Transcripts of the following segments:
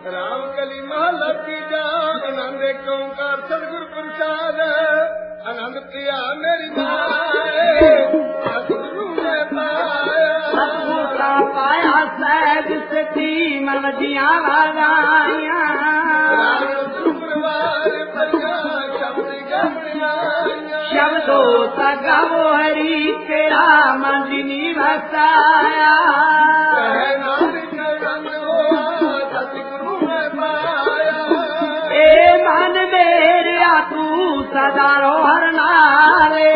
राम कली महला तीजा आनंद ओंकार सतगुरु प्रसाद आनंद प्रिया मेरी माए सतगुरु ने पाया पाया सहज सती मलजियां वालाया शुक्रवार परिया शब्द गमड़िया शब्दो सगावो हरि तेरा मंदिनी वसाया मन मेरे तू सदा रोहर नारे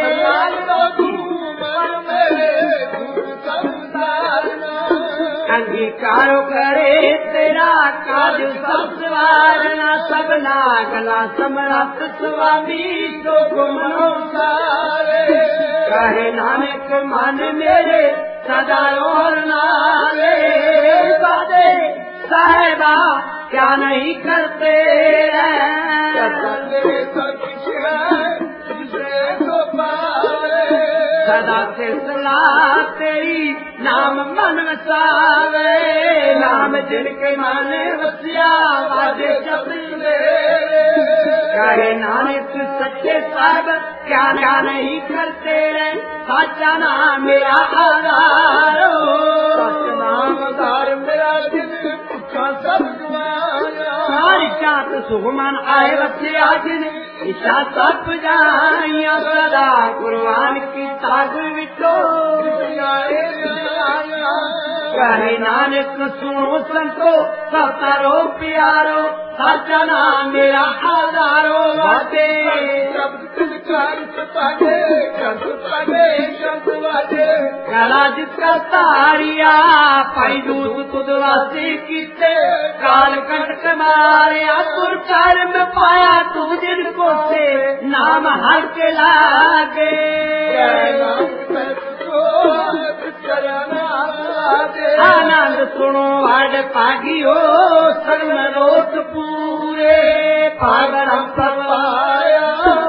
अंगीकारो करे तेरा काज सब सवारना सब नागला समरथ स्वामी तो गुमनो सारे कहे नानक मन मेरे सदा रोहर नारे बादे साहेबा क्या नहीं करते सदा से सलाह तेरी नाम मन वसावे नाम जिनके मन वसिया वाजे चपले कहे नानक सच्चे साहब क्या क्या नहीं करते सच्चा नाम मेरा आधार नाम आधार मेरा दिल सब सारी चात सुगमन आए बच्चे आज ईशा सब जाइया सदा कुर्बान की ताग विचो कहे नानक सुनो संतो सतारो प्यारो साचा नाम मेरा आधारो वादे कला जिसका तारिया पाई दूध तुद वासे कीते काल कंटक मारे असुर कर्म पाया तू जिनको से नाम हर के लागे आनंद सुनो हड पागियो सर्व रोत पूरे पागरम परवाया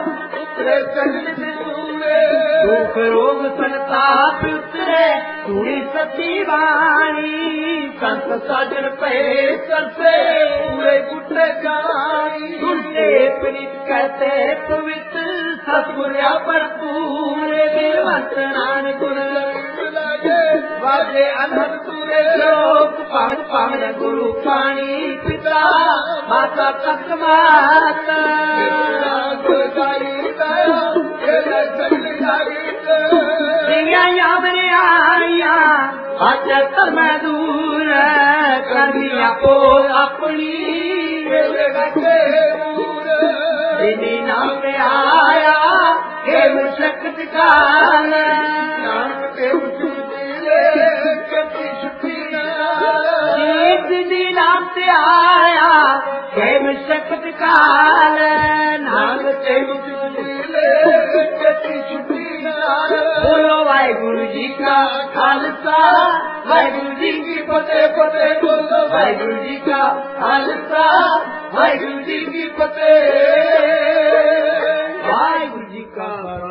दुख रोग संताप उतरे पूरी सती वाणी संत साजन पे करते पूरे गुटे गानी सुनते प्रीत कहते पवित्र सतगुरिया पर पूरे बेवंत नान गुण वाजे अनहद पूरे लोक पावन पावन गुरु पानी पिता माता तक माता अचर में दूर कर दिया को अपनी नाम पे आया हे मुशक्कत काल नाम से आया हे मुशक्कत काल नाम से बोलो वाहिगुरु जी का खालसा वाहिगुरु जी की फतेह फतेह बोलो वाहिगुरु जी का खालसा वाहिगुरु जी की फतेह वाहिगुरु जी का